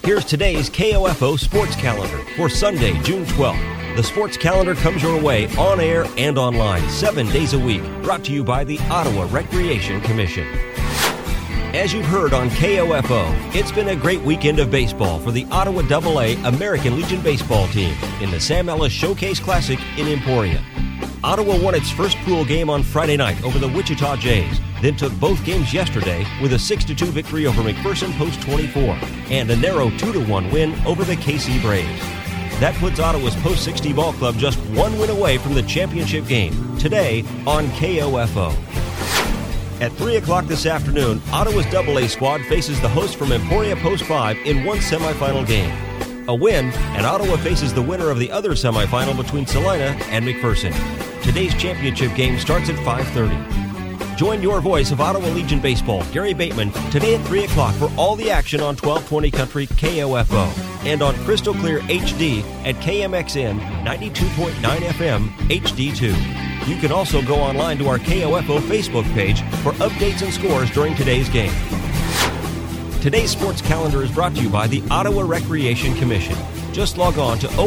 Here's today's KOFO Sports Calendar for Sunday, June 12th. The sports calendar comes your way on air and online 7 days a week, brought to you by the Ottawa Recreation Commission. As you've heard on KOFO, it's been a great weekend of baseball for the Ottawa AA American Legion baseball team in the Sam Ellis Showcase Classic in Emporia. Ottawa won its first pool game on Friday night over the Wichita Jays, then took both games yesterday with a 6-2 victory over McPherson Post 24 and a narrow 2-1 win over the KC Braves. That puts Ottawa's Post 60 ball club just one win away from the championship game today on KOFO. At 3 o'clock this afternoon, Ottawa's AA squad faces the host from Emporia Post 5 in one semifinal game. A win, and Ottawa faces the winner of the other semifinal between Salina and McPherson. Today's championship game starts at 5:30. Join your voice of Ottawa Legion Baseball, Gary Bateman, today at 3 o'clock for all the action on 1220 Country KOFO and on Crystal Clear HD at KMXN 92.9 FM HD2. You can also go online to our KOFO Facebook page for updates and scores during today's game. Today's sports calendar is brought to you by the Ottawa Recreation Commission. Just log on to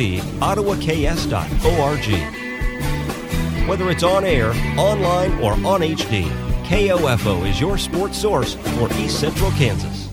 orcottawas.org. Whether it's on air, online, or on HD, KOFO is your sports source for East Central Kansas.